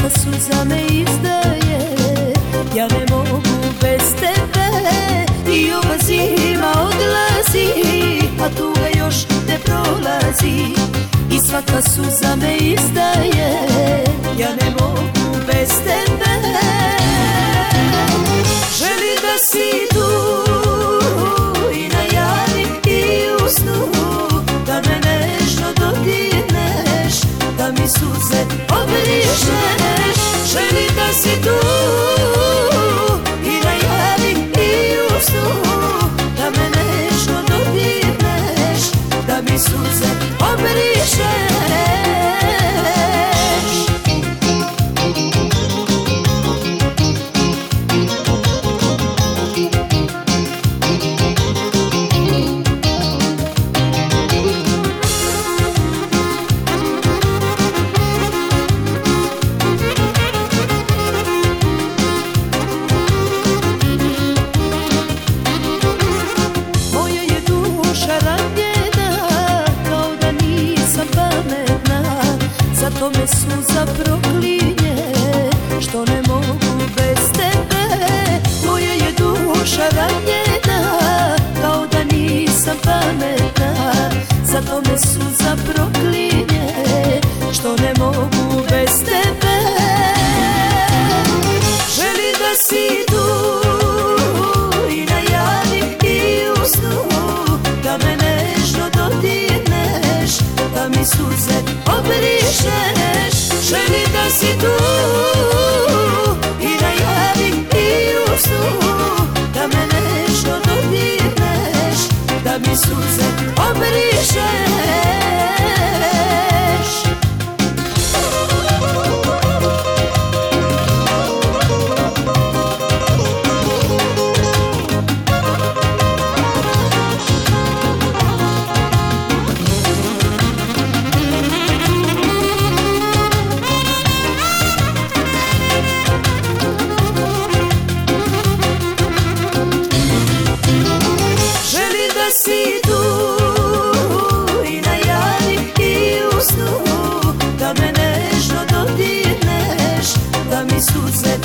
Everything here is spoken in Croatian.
svaka suza me izdaje. Ja ne mogu bez tebe i ova zima odlazi, a tuga još ne prolazi i svaka suza me izdaje. Ja ne mogu bez tebe. Želim da si tu i najavi i u snu, da me nežno dodirneš, da mi suze obrišeš. Želim da si tu i najavi i u snu, da me nežno dodirneš, da mi suze obrišeš. Zato me suza proklinje, što ne mogu bez tebe. Moja je duša ranjena, kao da nisam pametna. Zato me suza proklinje, što ne mogu bez tebe. Želim da si tu i najavi i u snu, da me nežno dodirneš, da mi suze obrišeš. Želim da si tu i najavi i u snu, da me nežno dodirneš, da mi suze obrišeš. Si tu i najavi i u snu, da me nežno dodirneš, da mi suze